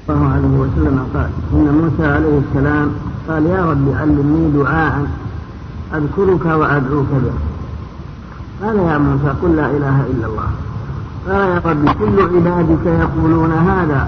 الله عليه وسلم قال إن موسى عليه السلام قال يا رب علمني دعاء أذكرك وأدعوك به. قال يا موسى قل لا إله إلا الله. قال يا رب كل عبادك يقولون هذا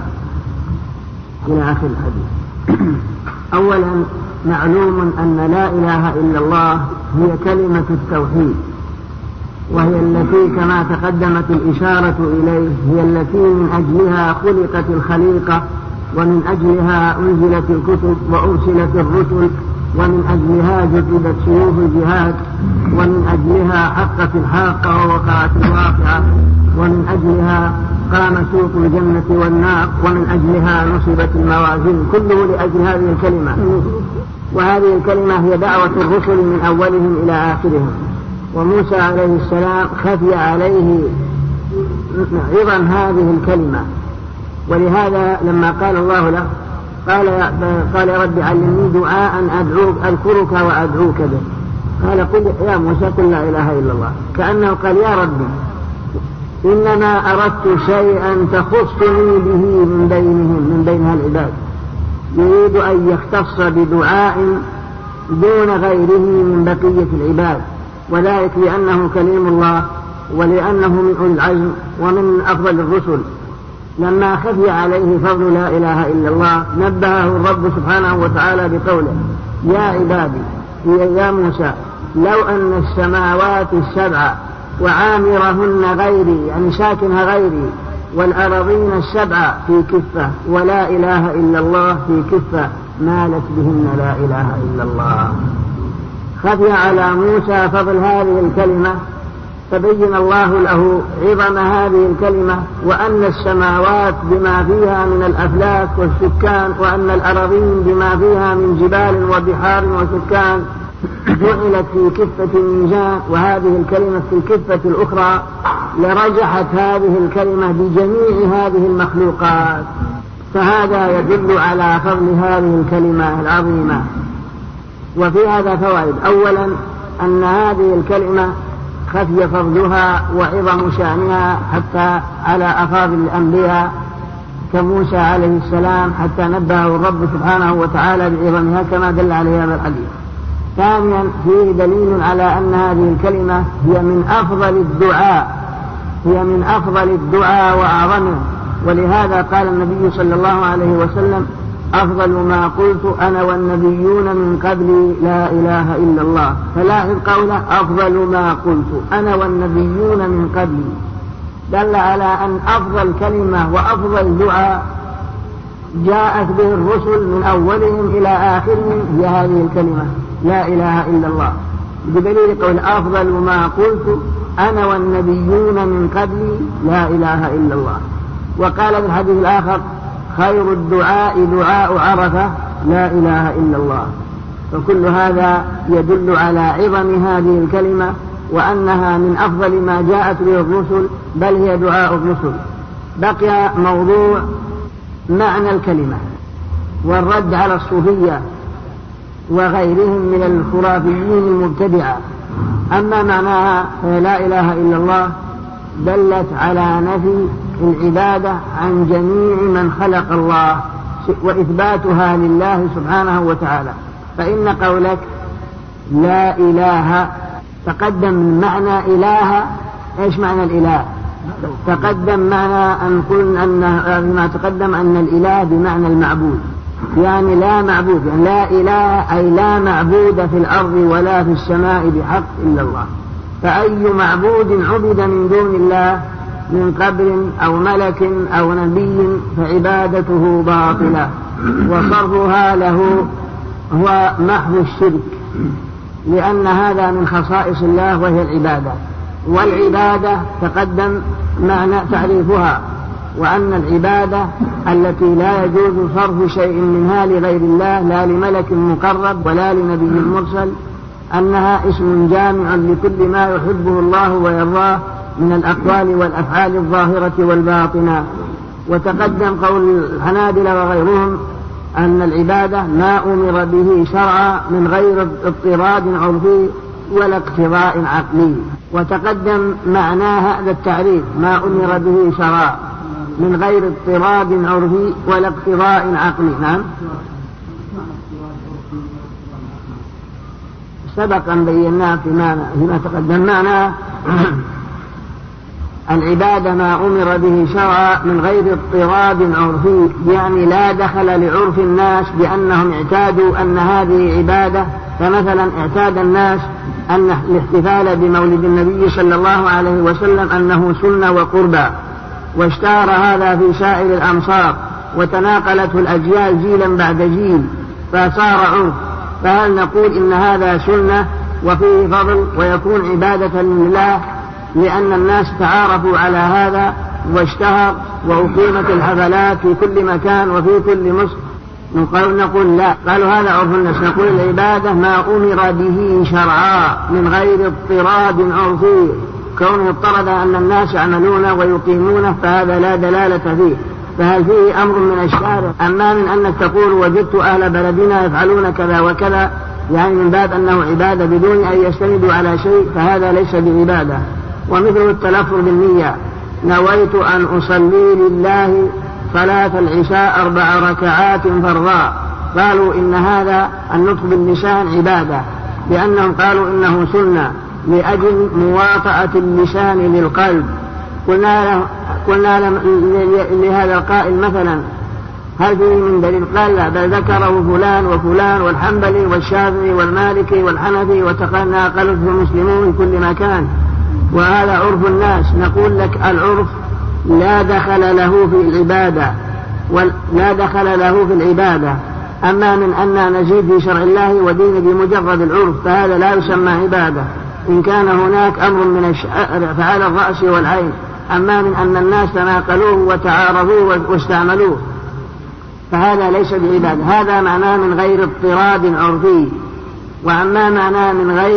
إلى آخر الحديث. أولا معلوم أن لا إله إلا الله هي كلمة التوحيد، وهي التي كما تقدمت الإشارة إليه هي التي من أجلها خلقت الخليقة، ومن أجلها أنزلت الكتب وأرسلت الرسل، ومن أجلها جذبت سيوف الجهاد، ومن أجلها حقت الحاقة ووقعت الواقعة، ومن أجلها قام سوق الجنة والنار، ومن أجلها نصبت الموازين، كله لأجل هذه الكلمة. وهذه الكلمة هي دعوة الرسل من أولهم إلى آخرهم. وموسى عليه السلام خفي عليه عظم هذه الكلمة، ولهذا لما قال الله له قال يا رب علمني دعاء أدعوك أذكرك وأدعوك به. قال قل يا موسى قل لا إله إلا الله، كأنه قال يا رب إنما أردت شيئا تخصني به من بين العباد. يريد أن يختص بدعاء دون غيره من بقية العباد، وذلك لأنه كليم الله، ولأنه من أولي العزم ومن أفضل الرسل. لما خفي عليه فضل لا إله إلا الله نبهه الرب سبحانه وتعالى بقوله يا عبادي يا موسى لو أن السماوات السبع وعامرهن غيري، يعني ساكنها غيري، والأراضين السبع في كفة ولا إله إلا الله في كفة مالت بهن لا إله إلا الله. خفي على موسى فضل هذه الكلمة، فبين الله له عظم هذه الكلمة، وأن السماوات بما فيها من الأفلاك والسكان، وأن الأراضين بما فيها من جبال وبحار وسكان جعلت في كفة الميزان، وهذه الكلمة في الكفة الأخرى، لرجحت هذه الكلمة بجميع هذه المخلوقات. فهذا يدل على فضل هذه الكلمة العظيمة. وفي هذا فوائد. أولا أن هذه الكلمة خفي فضلها وعظم شأنها حتى على أفاضل الأنبياء كموسى عليه السلام، حتى نبهه الرب سبحانه وتعالى بعظمها كما دل عليه هذا الحديث. ثانيا فيه دليل على أن هذه الكلمة هي من أفضل الدعاء وأعظمه، ولهذا قال النبي صلى الله عليه وسلم أفضل ما قلت أنا والنبيون من قبلي لا إله إلا الله. فلاحظ قوله أفضل ما قلت أنا والنبيون من قبلي، دل على أن أفضل كلمة وأفضل دعاء جاءت به الرسل من أولهم إلى آخرهم هي هذه الكلمة لا إله إلا الله، بدليل قول أفضل ما قلت أنا والنبيون من قبلي لا إله إلا الله. وقال في الحديث الآخر خير الدعاء دعاء عرفة لا إله إلا الله. فكل هذا يدل على عظم هذه الكلمة، وأنها من أفضل ما جاءت به الرسل، بل هي دعاء الرسل. بقي موضوع معنى الكلمة والرد على الصوفية وغيرهم من الخرافيين المبتدعة. أما معناها لا إله إلا الله دلت على نفي العبادة عن جميع من خلق الله وإثباتها لله سبحانه وتعالى. فإن قولك لا إله تقدم من معنى إله. إيش معنى الإله؟ تقدم معنى أن قلنا ما تقدم أن الإله بمعنى المعبود، يعني لا معبود، يعني لا إله أي لا معبود في الأرض ولا في السماء بحق إلا الله. فأي معبود عبد من دون الله من قبر أو ملك أو نبي فعبادته باطلة، وصرفها له هو محض الشرك، لأن هذا من خصائص الله وهي العبادة. والعبادة تقدم معنى تعريفها، وأن العبادة التي لا يجوز صرف شيء منها لغير الله، لا لملك مقرب ولا لنبي مرسل، أنها اسم جامع لكل ما يحبه الله ويرضاه من الأقوال والأفعال الظاهرة والباطنة. وتقدم قول الحنابلة وغيرهم أن العبادة ما أمر به شرعا من غير اضطراد عرفي ولا اقتضاء عقلي. وتقدم معنى هذا التعريف ما أمر به شرعا، من غير اضطراب عرفي ولا اقتضاء عقلي. نعم، سبقا بيناه فيما تقدم معنا. العبادة ما أمر به شرعا من غير اضطراب عرفي، يعني لا دخل لعرف الناس بأنهم اعتادوا أن هذه عبادة. فمثلا اعتاد الناس أن الاحتفال بمولد النبي صلى الله عليه وسلم أنه سنة وقربى، واشتهر هذا في سائر الأمصار وتناقلته الأجيال جيلا بعد جيل فصار عرف. فهل نقول إن هذا سنة وفيه فضل ويكون عبادة لله لأن الناس تعارفوا على هذا واشتهر وأقيمت الحفلات في كل مكان وفي كل مصر؟ نقول لا، قالوا هذا عرف الناس. نقول العبادة ما أمر به شرعا من غير اضطراب عرفي، كونه اضطرد أن الناس يعملون ويقيمونه فهذا لا دلالة فيه. فهل فيه أمر من الشارع؟ أما من أنك تقول وجدت أهل بلدنا يفعلون كذا وكذا، يعني من باب أنه عبادة بدون أن يستندوا على شيء، فهذا ليس بعبادة. ومثل التلفظ بالنية، نويت أن أصلي لله صلاة العشاء 4 ركعات فرضا، قالوا إن هذا النطق باللسان عبادة، لأنهم قالوا إنه سنة لأجل مواطأة اللسان للقلب. قلنا لهذا القائل مثلا هل فيه من دليل؟ قال لا، بل ذكره فلان وفلان والحنبلي والشافعي والمالكي والحنفي وتناقله المسلمون في كل مكان، وهذا عرف الناس. نقول لك العرف لا دخل له في العبادة، أما من أن نزيد في شرع الله ودين بمجرد العرف فهذا لا يسمى عبادة، إن كان هناك أمر من الشرع فعلى الرأس والعين. أما من أن الناس تناقلوه وتعارضوه واستعملوه فهذا ليس بعبادة. هذا معناه من غير اضطراب عرفي. وأما معناه من غير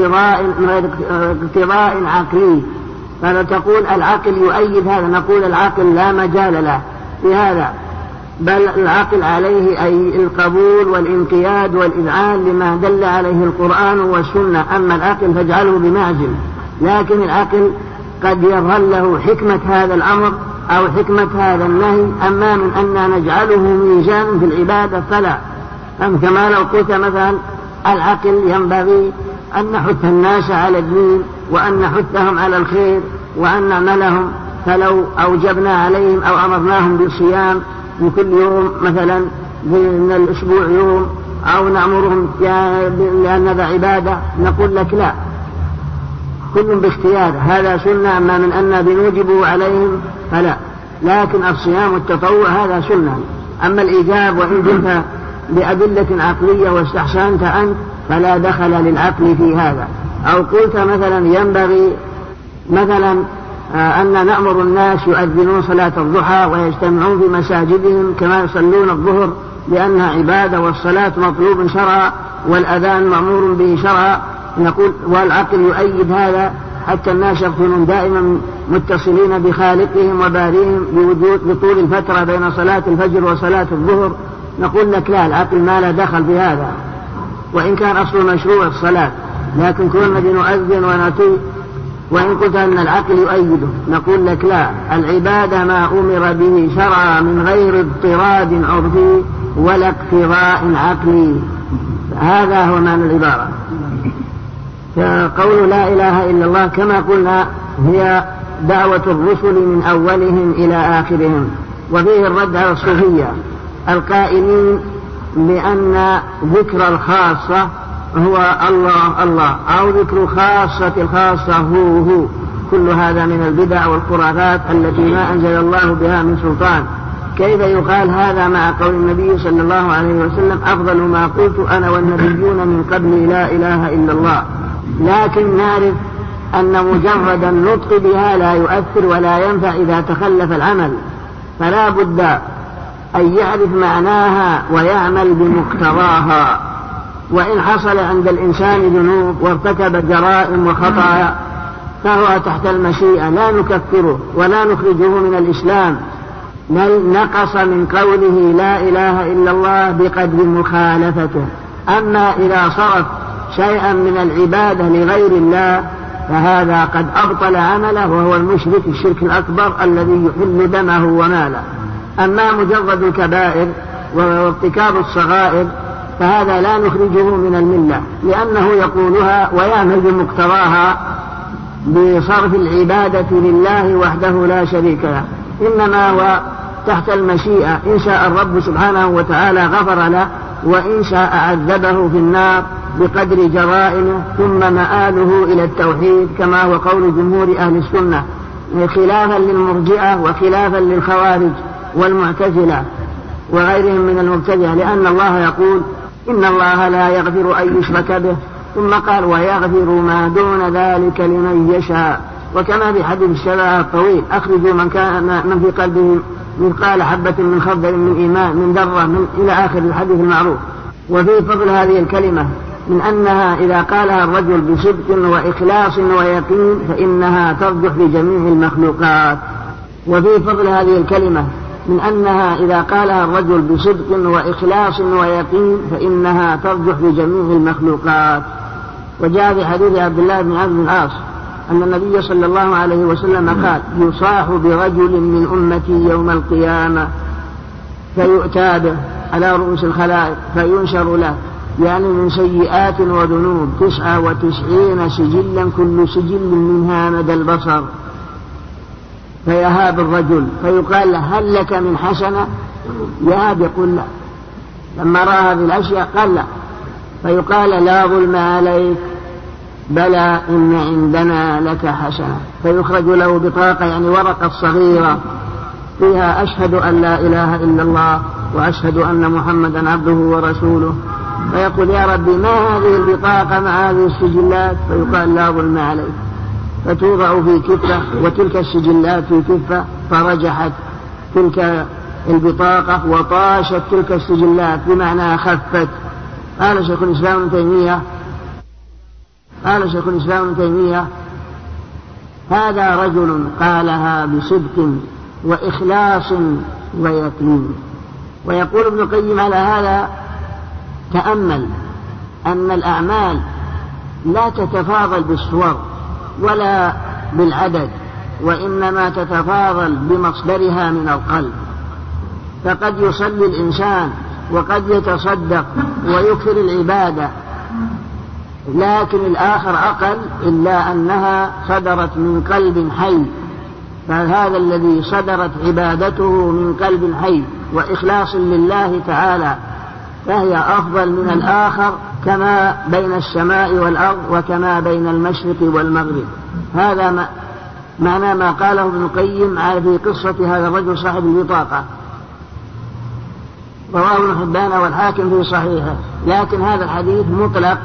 اقتضاء عقلي، فلا تقول العقل يؤيد هذا، نقول العقل لا مجال له في هذا، بل العقل عليه أي القبول والانقياد والإذعان لما دل عليه القرآن والسنة. أما العقل فاجعله بمعزل، لكن العقل قد يظهر له حكمة هذا الأمر أو حكمة هذا النهي. أما من أن نجعله ميزان في العبادة فلا. كما لو قلت مثلا العقل ينبغي أن نحث الناس على الدين وأن نحثهم على الخير وأن نعملهم، فلو أوجبنا عليهم أو أمرناهم بالصيام من كل يوم مثلا من الأسبوع يوم أو نأمرهم لأن هذا عبادة، نقول لك لا، كل باختيار، هذا سنة. أما من أن بنوجبه عليهم فلا. لكن الصيام التطوع هذا سنة. أما الإيجاب وإن جئت بأدلة عقلية واستحسنت أنت فلا دخل للعقل في هذا. أو قلت مثلا ينبغي مثلا أن نأمر الناس يؤذنون صلاة الضحى ويجتمعون في مساجدهم كما يصلون الظهر لأنها عبادة والصلاة مطلوب شرعا والأذان مأمور به شرعا، نقول والعقل يؤيد هذا حتى الناس يكونون دائما متصلين بخالقهم وبارئهم بطول الفترة بين صلاة الفجر وصلاة الظهر. نقول لك لا، العقل ما لا دخل في هذا، وإن كان أصل مشروع الصلاة، لكن كنا بنؤذن ونطيع. وإن قلت أن العقل يؤيده نقول لك لا، العبادة ما أمر به شرعا من غير اضطراد عرفي ولا اقتضاء عقلي. هذا هو معنى العبارة. فقول لا إله إلا الله كما قلنا هي دعوة الرسل من أولهم إلى آخرهم، وفيه الرد على الصوفية القائلين بأن ذكر الخاصة هو الله الله أو ذكر خاصة الخاصة هو. كل هذا من البدع والخرافات التي ما أنزل الله بها من سلطان. كيف يقال هذا مع قول النبي صلى الله عليه وسلم أفضل ما قلت أنا والنبيون من قبل لا إله إلا الله؟ لكن نعرف أن مجرد النطق بها لا يؤثر ولا ينفع إذا تخلف العمل، فلا بد أن يعرف معناها ويعمل بمقتضاها. وإن حصل عند الإنسان ذنوب وارتكب جرائم وخطايا فهو تحت المشيئة، لا نكفره ولا نخرجه من الإسلام، بل نقص من قوله لا إله إلا الله بقدر مخالفته. أما إذا صرف شيئا من العبادة لغير الله فهذا قد أبطل عمله، وهو المشرك الشرك الأكبر الذي يحل دمه وماله. أما مجرد الكبائر وارتكاب الصغائر فهذا لا نخرجه من الملة، لأنه يقولها ويعمل بمقتضاها بصرف العبادة لله وحده لا شريك له، إنما هو تحت المشيئة، إن شاء الرب سبحانه وتعالى غفر له، وإن شاء عذبه في النار بقدر جرائمه، ثم مآله إلى التوحيد كما هو قول جمهور أهل السنة، خلافا للمرجئة وخلافا للخوارج والمعتزلة وغيرهم من المبتدعة، لأن الله يقول إن الله لا يغفر أن يشرك به، ثم قال ويغفر ما دون ذلك لمن يشاء. وكما في حديث الشفاعة الطويل أخرجوا من في قلبه مثقال حبة من خردل من إيمان من ذرة إلى آخر الحديث المعروف. وفي فضل هذه الكلمة من أنها إذا قالها الرجل بصدق وإخلاص ويقين فإنها ترجح لجميع المخلوقات. وفي فضل هذه الكلمة من أنها إذا قالها الرجل بصدق وإخلاص ويقين فإنها ترجح لجميع المخلوقات. وجاء في حديث عبد الله بن عمرو بن العاص أن النبي صلى الله عليه وسلم قال يصاح برجل من أمتي يوم القيامة فيؤتى به على رؤوس الخلائق فينشر له، يعني من سيئات وذنوب 99 سجلا كل سجل منها مدى البصر، فيهاب الرجل فيقال له هل لك من حسنة؟ يهاب يقول لا، لما رأى هذه الأشياء قال لا، فيقال لا ظلم عليك بلى إن عندنا لك حسنة، فيخرج له بطاقة يعني ورقة صغيرة فيها أشهد أن لا إله إلا الله وأشهد أن محمدا عبده ورسوله، فيقول يا ربي ما هذه البطاقة مع هذه السجلات؟ فيقال لا ظلم عليك، فتوضع في كفة وتلك السجلات في كفة، فرجحت تلك البطاقة وطاشت تلك السجلات بمعنى خفت. قال شيخ الإسلام ابن تيمية هذا رجل قالها بصدق وإخلاص ويقين. ويقول ابن القيم على هذا تأمل أن الأعمال لا تتفاضل بالصور ولا بالعدد، وإنما تتفاضل بمصدرها من القلب، فقد يصلي الإنسان وقد يتصدق ويكثر العبادة لكن الآخر أقل، إلا أنها صدرت من قلب حي، فهذا الذي صدرت عبادته من قلب حي وإخلاص لله تعالى فهي أفضل من الآخر، كما بين السماء والأرض وكما بين المشرق والمغرب. هذا معنى ما قاله ابن القيم في قصة هذا الرجل صاحب البطاقة، رواه ابن حبان والحاكم في صحيحه، لكن هذا الحديث مطلق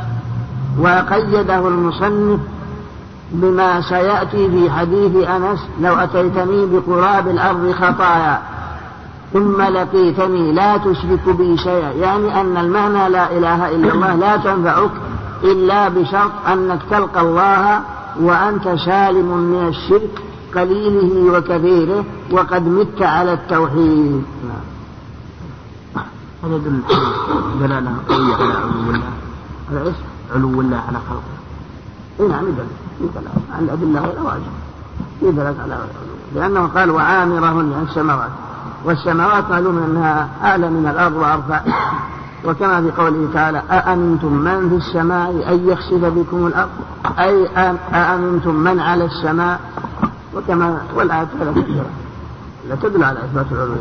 وقيده المصنف بما سيأتي في حديث أنس لو أتيتني بقراب الأرض خطايا ثم لقيتني لا تشرك بي شيئا، يعني أن المعنى لا إله إلا الله لا تنفعك إلا بشرط أنك تلقى الله وأنت سالم من الشرك قليله وكثيره وقد مت على التوحيد. هذا يدل دلالة قوية على علو الله، على إيش؟ علو الله على خلقه. نعم يدل عن الأدلة غير واجب يدل على علو، لأنه قال وعامرهن عن السماوات، والسماوات معلوم أنها أعلى من الأرض وأرفع، وكما في قوله تعالى أأمنتم من في السماء أن يخسف بكم الأرض، أي أأمنتم من على السماء، وكما والآيات لا تدل على إثبات العلو.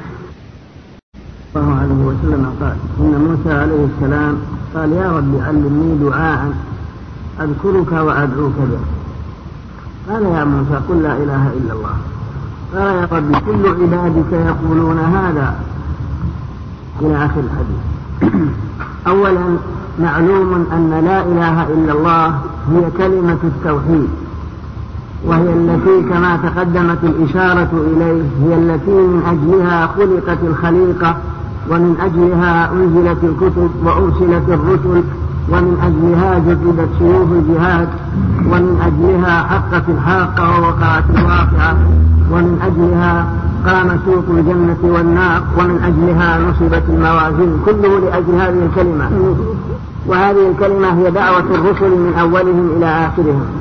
الله عليه وسلم قال إن موسى عليه السلام قال يا رب علمني دعاء أذكرك وأدعوك به. قال يا موسى قل لا إله إلا الله. قال يا رب كل عبادك يقولون هذا، إلى آخر الحديث. أولا معلوم أن لا إله إلا الله هي كلمة التوحيد، وهي التي كما تقدمت الإشارة إليه هي التي من أجلها خلقت الخليقة، ومن أجلها أنزلت الكتب وأرسلت الرسل، ومن أجلها جددت سيوف الجهاد، ومن أجلها حقت الحاقة ووقعت الواقعة، ومن أجلها قام سوق الجنة والنار، ومن أجلها نصبت الموازين، كله لأجل هذه الكلمة. وهذه الكلمة هي دعوة الرسل من أولهم إلى آخرهم،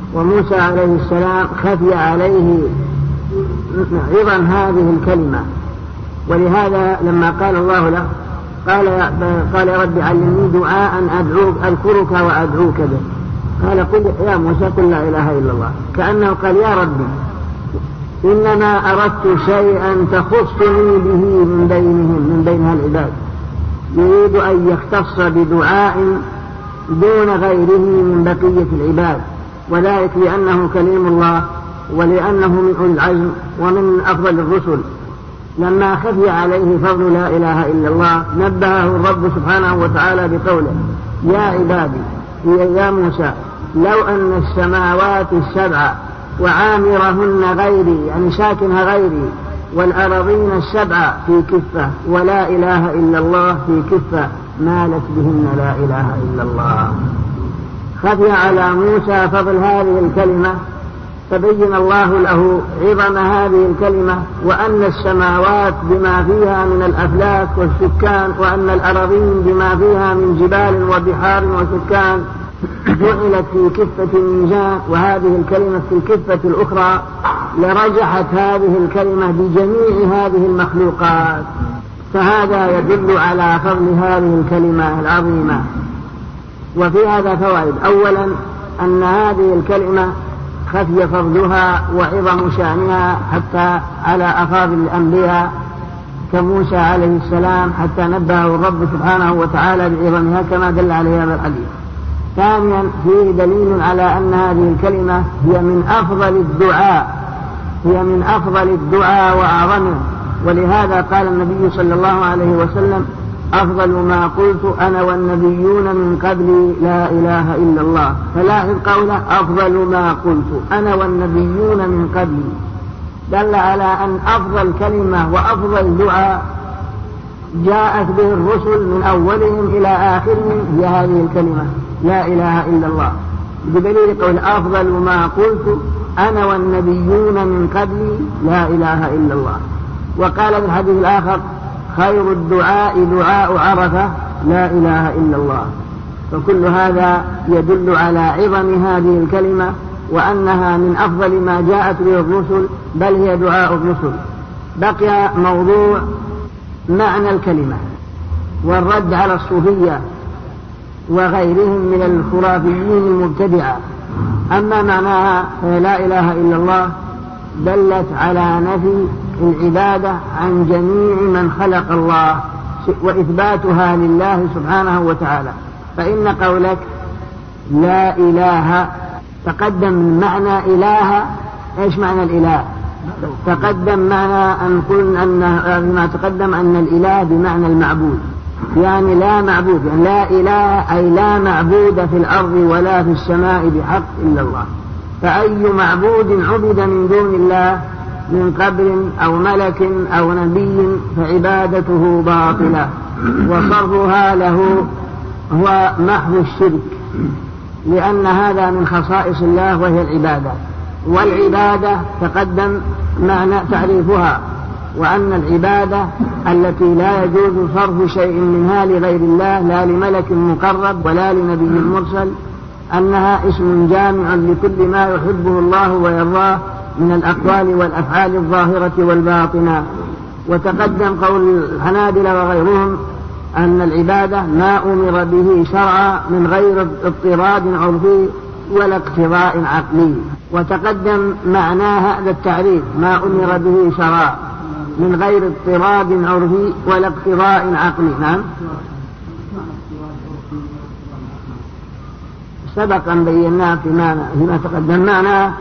وموسى عليه السلام خفي عليه عظم هذه الكلمة، ولهذا لما قال الله له قال يا رب علمني دعاء أذكرك وأدعوك به، قال قل يا موسى قل لا إله إلا الله، كأنه قال يا ربي إنما أردت شيئا تخصني به من بين العباد، يريد أن يختص بدعاء دون غيره من بقية العباد، وذلك لأنه كليم الله ولأنه من أولي العزم ومن أفضل الرسل. لما خفي عليه فضل لا إله إلا الله نبهه الرب سبحانه وتعالى بقوله يا عبادي يا موسى لو أن السماوات السبع وعامرهن غيري يعني ساكنها غيري والأراضين السبع في كفة ولا إله إلا الله في كفة مالت بهن لا إله إلا الله. خفي على موسى فضل هذه الكلمة فبين الله له عظم هذه الكلمة، وأن السماوات بما فيها من الأفلاك والسكان وأن الأراضين بما فيها من جبال وبحار وسكان جعلت في كفة الميزان وهذه الكلمة في الكفة الأخرى لرجحت هذه الكلمة بجميع هذه المخلوقات. فهذا يدل على فضل هذه الكلمة العظيمة. وفي هذا فوائد: أولا أن هذه الكلمة خفي فضلها وعظم شأنها حتى على أفاضل الأنبياء كموسى عليه السلام، حتى نبهه الرب سبحانه وتعالى بعظمها كما دل عليه هذا الحديث. ثانيا فيه دليل على أن هذه الكلمة هي من أفضل الدعاء وأعظمه، ولهذا قال النبي صلى الله عليه وسلم أفضل ما قلت أنا والنبيون من قبلي لا إله إلا الله. فلاحظ قوله أفضل ما قلت أنا والنبيون من قبلي، دل على أن أفضل كلمة وأفضل دعاء جاءت به الرسل من أولهم إلى آخرهم هي هذه الكلمة لا إله إلا الله، بدليل قول أفضل ما قلت أنا والنبيون من قبلي لا إله إلا الله. وقال في الحديث الآخر خير الدعاء دعاء عرفة لا إله إلا الله. فكل هذا يدل على عظم هذه الكلمة وأنها من أفضل ما جاءت به الرسل، بل هي دعاء الرسل. بقي موضوع معنى الكلمة والرد على الصوفية وغيرهم من الخرافيين المبتدعة. أما معناها لا إله إلا الله دلت على نفي العبادة عن جميع من خلق الله وإثباتها لله سبحانه وتعالى. فإن قولك لا إله تقدم من معنى إله. إيش معنى الإله؟ تقدم معنى أن قلنا ما تقدم أن الإله بمعنى المعبود، يعني لا معبود، يعني لا إله أي لا معبود في الأرض ولا في السماء بحق إلا الله. فأي معبود عبد من دون الله من قبر أو ملك أو نبي فعبادته باطلة وصرفها له هو محض الشرك، لأن هذا من خصائص الله وهي العبادة. والعبادة تقدم معنى تعريفها، وأن العبادة التي لا يجوز صرف شيء منها لغير الله لا لملك مقرب ولا لنبي مرسل، أنها اسم جامع لكل ما يحبه الله ويرضاه من الأقوال والأفعال الظاهرة والباطنة. وتقدم قول الحنابلة وغيرهم أن العبادة ما أمر به شرعا من غير اضطراد عرفي ولا اقتضاء عقلي. وتقدم معنى هذا التعريف ما أمر به شرعا من غير اضطراد عرفي ولا اقتضاء عقلي. نعم، سبق أن بيناه فيما تقدم. معنى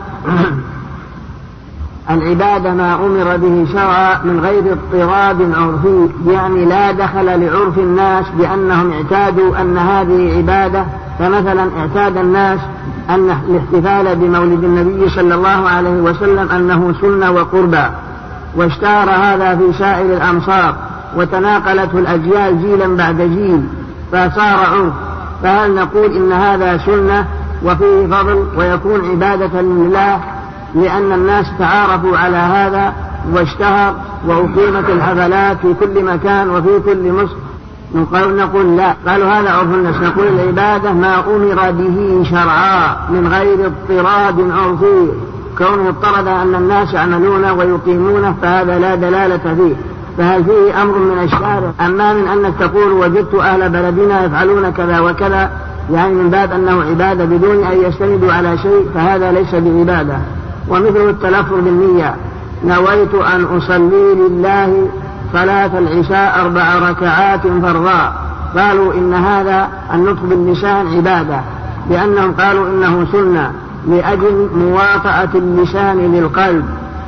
العبادة ما أمر به شرعا من غير اضطراد عرفي، يعني لا دخل لعرف الناس بأنهم اعتادوا أن هذه عبادة. فمثلا اعتاد الناس أن الاحتفال بمولد النبي صلى الله عليه وسلم أنه سنة وقربى، واشتهر هذا في سائر الأمصار وتناقلته الأجيال جيلا بعد جيل فصار عرف. فهل نقول إن هذا سنة وفيه فضل ويكون عبادة لله لأن الناس تعارفوا على هذا واشتهر وأقيمت الحفلات في كل مكان وفي كل مصر نقول لا، قالوا هذا عرف الناس. نقول العبادة ما أمر به شرعا من غير اضطراد عرفي، كونه اضطرد أن الناس يعملونه ويقيمونه فهذا لا دلالة فيه، فهل فيه أمر من الشارع؟ أما من أنك تقول وجدت أهل بلدنا يفعلون كذا وكذا، يعني من باب أنه عبادة بدون أن يستندوا على شيء، فهذا ليس بعبادة. ومثل التلفظ بالنية، نويت أن أصلي لله صلاة العشاء 4 ركعات فرضا، قالوا إن هذا النطق باللسان عبادة، لأنهم قالوا إنه سنة لأجل مواطأة اللسان للقلب.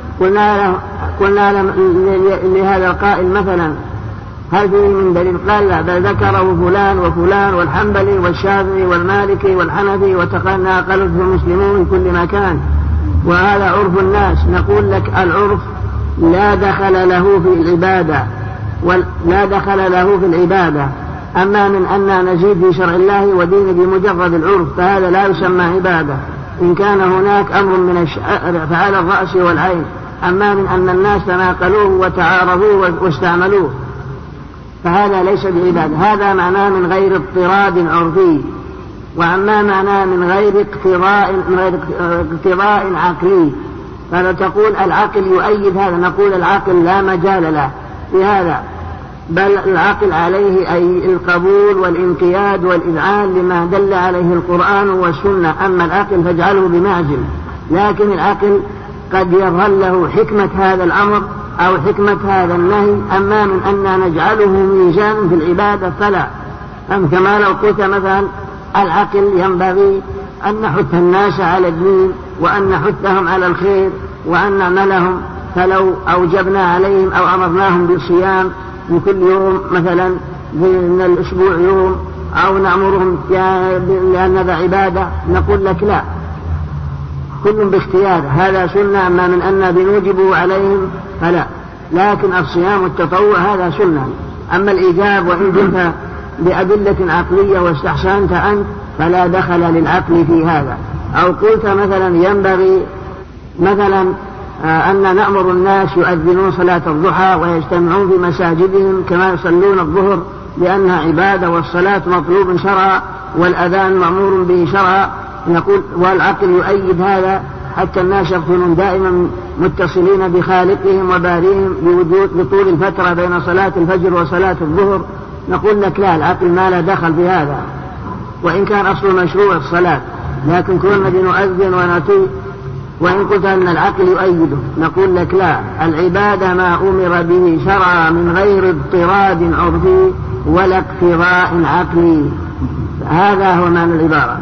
قلنا لهذا القائل مثلا هل فيه من دليل؟ قال لا، بل ذكره فلان وفلان والحنبلي والشافعي والمالكي والحنفي وتقنى قلت المسلمون من كل مكان، وهذا عرف الناس. نقول لك العرف لا دخل له في العبادة، أما من أن نزيد في شرع الله ودين بمجرد العرف فهذا لا يسمى عبادة، إن كان هناك أمر من الشرع فعلى الرأس والعين. أما من أن الناس تناقلوه وتعارضوه واستعملوه فهذا ليس بعبادة، هذا معناه من غير اضطراد عرفي. وأما معناه من غير اقتضاء عقلي، فلا تقول العقل يؤيد هذا، نقول العقل لا مجال له في هذا، بل العقل عليه أي القبول والانقياد والإذعان لما دل عليه القرآن والسنة. أما العقل فاجعله بمعزل، لكن العقل قد يظهر له حكمة هذا الأمر أو حكمة هذا النهي. أما من أن نجعله ميزان في العبادة فلا. كما لو قلت مثلا العقل ينبغي أن نحث الناس على الدين وأن نحثهم على الخير وأن نعملهم، فلو أوجبنا عليهم أو أمرناهم بالصيام من كل يوم مثلا من الأسبوع يوم أو نأمرهم لأن هذا عبادة، نقول لك لا، كل باختيار، هذا سنة. أما من أن بنوجبه عليهم فلا، لكن الصيام والتطوع هذا سنة. أما الإيجاب وإن جئت بأدلة عقلية واستحسنت أنت فلا دخل للعقل في هذا. أو قلت مثلا ينبغي مثلا أن نأمر الناس يؤذنون صلاة الضحى ويجتمعون في مساجدهم كما يصلون الظهر لأنها عبادة والصلاة مطلوب شرعا والأذان مأمور به شرعا، نقول والعقل يؤيد هذا حتى الناس يكونون دائما متصلين بخالقهم وبارئهم بطول الفترة بين صلاة الفجر وصلاة الظهر، نقول لك لا، العقل ما لا دخل في هذا، وإن كان أصل مشروع الصلاة، لكن كنا بنؤذن ونطيع. وإن قلت أن العقل يؤيده نقول لك لا، العبادة ما أمر به شرعا من غير اضطراد عرفي ولا اقتضاء عقلي، هذا هو معنى العبارة.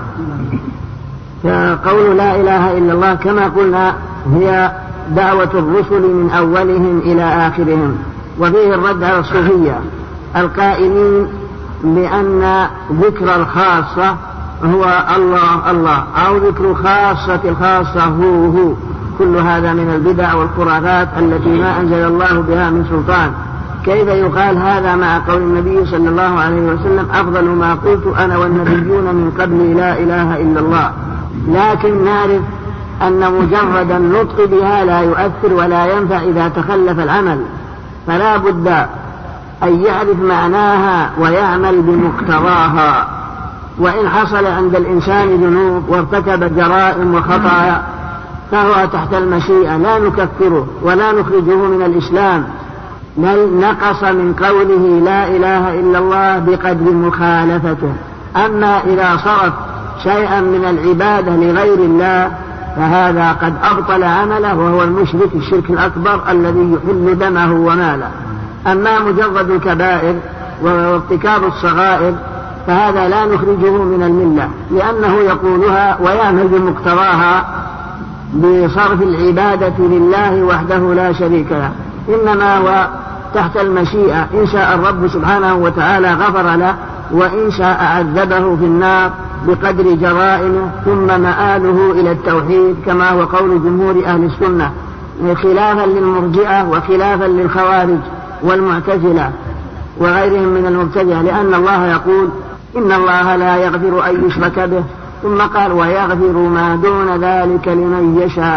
فقول لا إله إلا الله كما قلنا هي دعوة الرسل من أولهم إلى آخرهم، وفيه الرد على الصوفية القائلين بأن ذكر الخاصة هو الله الله أو ذكر خاصة الخاصة هو، كل هذا من البدع والخرافات التي ما أنزل الله بها من سلطان. كيف يقال هذا مع قول النبي صلى الله عليه وسلم أفضل ما قلت أنا والنبيون من قبل لا إله إلا الله؟ لكن نعرف أن مجرد النطق بها لا يؤثر ولا ينفع إذا تخلف العمل، فلا بد أن يعرف معناها ويعمل بمقتضاها. وإن حصل عند الإنسان ذنوب وارتكب جرائم وخطايا فهو تحت المشيئة، لا نكفره ولا نخرجه من الإسلام، بل نقص من قوله لا إله إلا الله بقدر مخالفته. أما إذا صرف شيئا من العبادة لغير الله فهذا قد أبطل عمله وهو المشرك الشرك الأكبر الذي يحل دمه وماله. أما مجرد الكبائر وارتكاب الصغائر فهذا لا نخرجه من الملة، لأنه يقولها ويعمل بمقتضاها بصرف العبادة لله وحده لا شريك له، إنما هو تحت المشيئة، إن شاء الرب سبحانه وتعالى غفر له وإن شاء عذبه في النار بقدر جرائمه، ثم مآله إلى التوحيد كما هو قول جمهور أهل السنة، خلافا للمرجئة وخلافا للخوارج والمعتزلة وغيرهم من المبتدعة، لأن الله يقول إن الله لا يغفر أن يشرك به، ثم قال ويغفر ما دون ذلك لمن يشاء،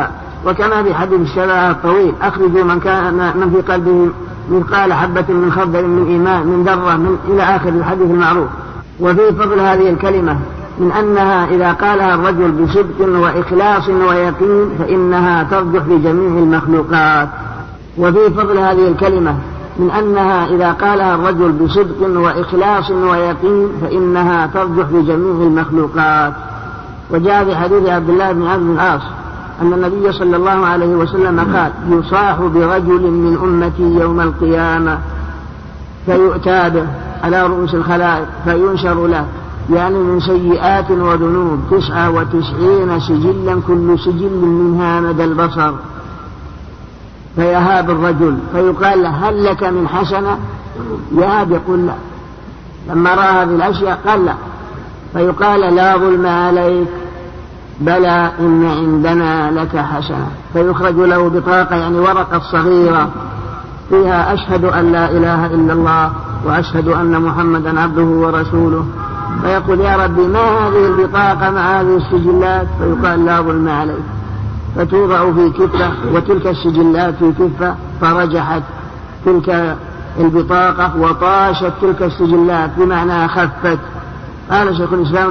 وكما في حديث الشفاعة الطويل أخرجوا من في قلبه مثقال حبة من خردل من إيمان من ذرة من إلى آخر الحديث المعروف. وفي فضل هذه الكلمة من أنها إذا قالها الرجل بصدق وإخلاص ويقين فإنها ترجح في جميع المخلوقات. وفي فضل هذه الكلمة من أنها إذا قالها الرجل بصدق وإخلاص ويقين فإنها ترجح في جميع المخلوقات. وجاء في حديث عبد الله بن عمرو بن العاص أن النبي صلى الله عليه وسلم قال يصاح برجل من أمتي يوم القيامة فيؤتى به على رؤوس الخلائق فينشر له يعني من سيئات وذنوب 99 سجلا كل سجل منها مدى البصر فيهاب الرجل فيقال له هل لك من حسنة؟ يهاب يقول لا. لما رأى هذه الأشياء قال لا. فيقال لا ظلم عليك بلى إن عندنا لك حسنة. فيخرج له بطاقة يعني ورقة صغيرة فيها أشهد أن لا إله إلا الله وأشهد أن محمدا عبده ورسوله. فيقول يا ربي ما هذه البطاقة مع هذه السجلات؟ فيقال لا ظلم عليك. فتوضع في كفة وتلك السجلات في كفة فرجحت تلك البطاقة وطاشت تلك السجلات بمعنى خفت. قال شيخ الإسلام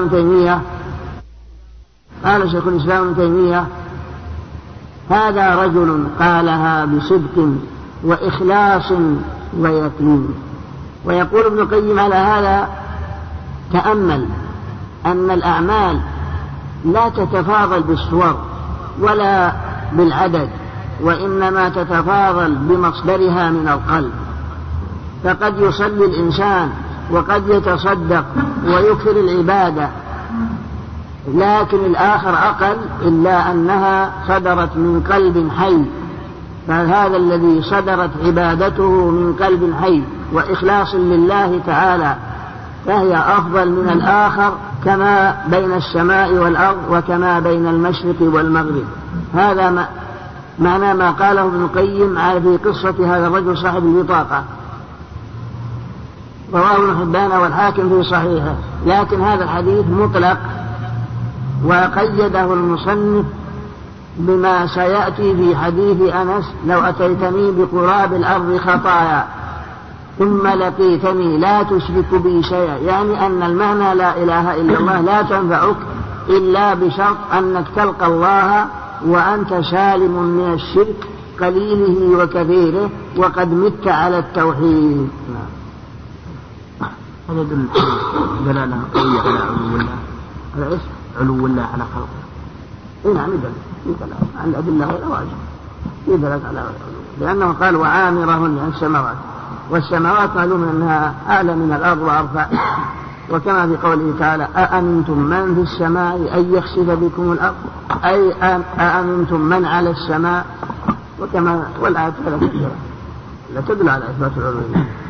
ابن تيمية هذا رجل قالها بصدق وإخلاص ويقين. ويقول ابن القيم على هذا تأمل أن الأعمال لا تتفاضل بالصور ولا بالعدد وإنما تتفاضل بمصدرها من القلب. فقد يصلي الإنسان وقد يتصدق ويكثر العبادة لكن الآخر أقل إلا أنها صدرت من قلب حي. فهذا الذي صدرت عبادته من قلب حي وإخلاص لله تعالى فهي أفضل من الآخر كما بين السماء والأرض وكما بين المشرق والمغرب. هذا معنى ما قاله ابن القيم في قصة هذا الرجل صاحب البطاقة. رواه ابن حبان والحاكم في صحيحه. لكن هذا الحديث مطلق وقيده المصنف بما سيأتي في حديث أنس لو أتيتني بقراب الأرض خطايا ثم لقيتني لا تشرك بي شيئا يعني أن المعنى لا إله إلا الله لا تنفعك إلا بشرط أنك تلقى الله وأنت سالم من الشرك قليله وكثيره وقد مت على التوحيد. هذا يدل دلالة قوية على علو الله. على إيش؟ علو الله على خلقه. نعم يدل عن الأدلة غير واجب يدل على علو لأنه قال وعامرهن عن السماوات والسماوات معلوم أنها أعلى من الأرض وأرفع. وكما في قوله تعالى أأمنتم من في السماء أن يخسف بكم الأرض أي أأمنتم من على السماء. وكما والآيات لا تدل على إثبات العلو.